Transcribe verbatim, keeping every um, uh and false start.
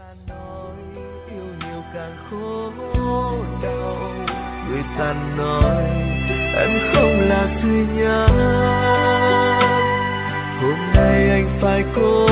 nói yêu nhiều càng khổ đau, người ta nói em không là duy nhất. Hôm nay anh phải cố